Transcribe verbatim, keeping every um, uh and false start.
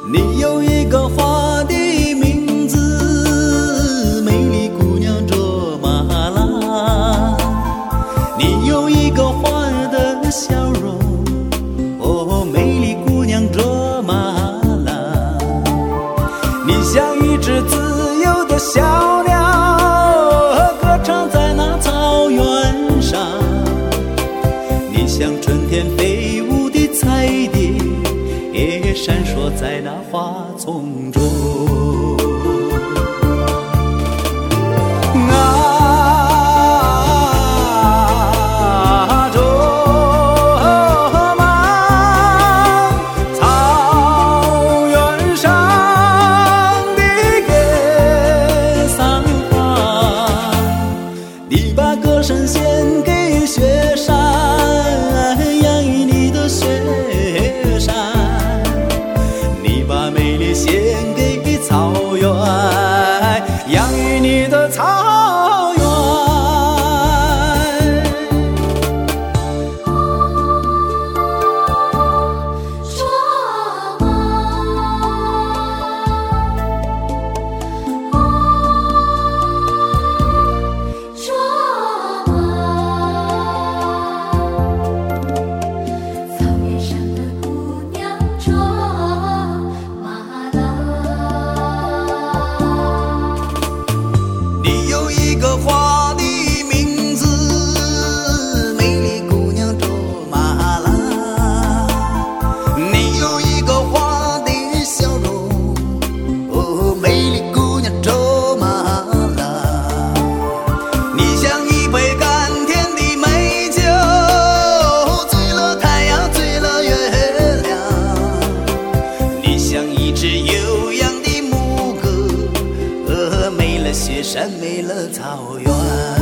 你有一个花的名字，美丽姑娘卓玛拉。你有一个花儿的笑容，哦，美丽姑娘卓玛拉。你像一只自由的小鸟，歌唱在那草原上。你像春天飞舞的彩蝶，也闪烁在那花丛中。啊，卓玛，草原上的格桑花，你把歌声献给雪山，养育你的雪山。你把美丽献给草原，养育你的草原。 卓玛，卓玛，草原上的姑娘卓玛拉。 你有一个花的名字，美丽姑娘卓玛拉。你有一个花的笑容，哦，美丽姑娘卓玛拉。你像一杯甘甜的美酒，醉了太阳，醉了月亮。你像一只悠扬的牧歌，呃，美了雪山，美了草原。